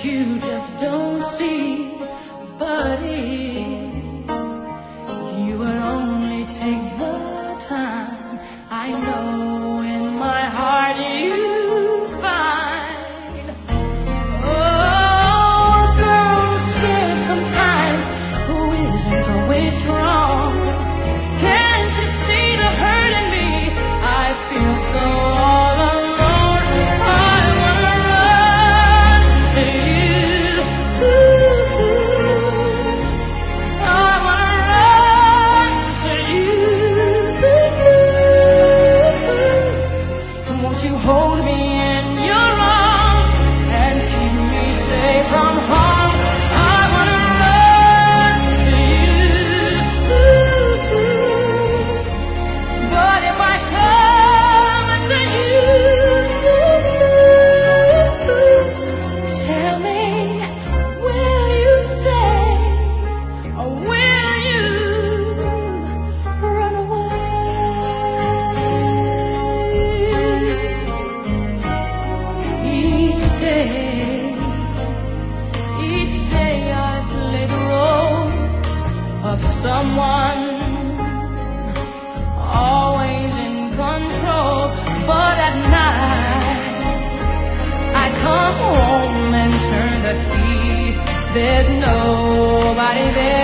you just don't see. But if you would only take the time, I know in my heart you find. Oh, girl, scared sometimes, who isn't always strong. Can't you see the hurt in me? I feel so all alone. I wanna run to you. I wanna run to you. Won't you hold me in your arms and keep me safe from harm? I wanna run to you. But if I come to you, tell me, will you stay or will you run away? Each day I play the role of someone always in control, but at night I come home and turn the key. There's nobody there.